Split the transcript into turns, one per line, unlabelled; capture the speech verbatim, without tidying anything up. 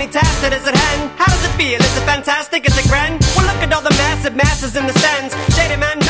funny tacit as it hand. How does it feel? Is it fantastic? Is it grand? Well, look at all the massive masses in the stands. Shady man